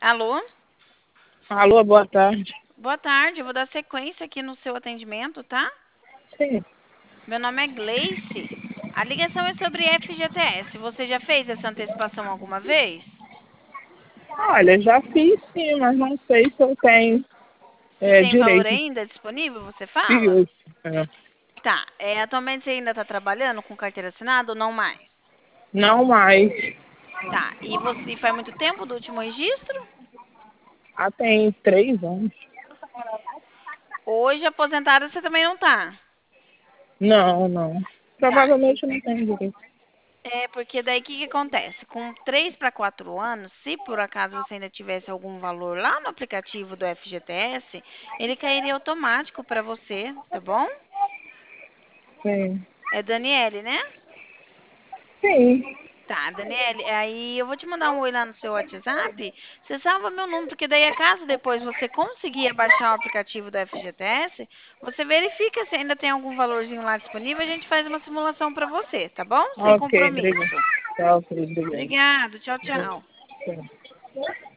Alô? Alô, boa tarde. Boa tarde, eu vou dar sequência aqui no seu atendimento, tá? Sim. Meu nome é Gleice. A ligação é sobre FGTS. Você já fez essa antecipação alguma vez? Olha, já fiz sim, mas não sei se eu tenho Se tem valor direito. ainda disponível, você fala? Isso. É. Tá. Atualmente você ainda está trabalhando com carteira assinada ou não mais? Não mais. Tá. E você faz muito tempo do último registro? Tem 3 anos. Hoje aposentada você também não tá. Não, não. Tá. Provavelmente eu não tenho direito. Porque daí o que acontece? Com 3 para 4 anos, se por acaso você ainda tivesse algum valor lá no aplicativo do FGTS, ele cairia automático para você, tá bom? Sim. É Daniele, né? Sim. Tá, Daniele, aí eu vou te mandar um oi lá no seu WhatsApp. Você salva meu número, porque daí, caso depois você conseguir baixar o aplicativo do FGTS, você verifica se ainda tem algum valorzinho lá disponível, a gente faz uma simulação para você, tá bom? Sem Ok, obrigado. compromisso. Tchau, obrigado. Obrigado, tchau, tchau. Sim.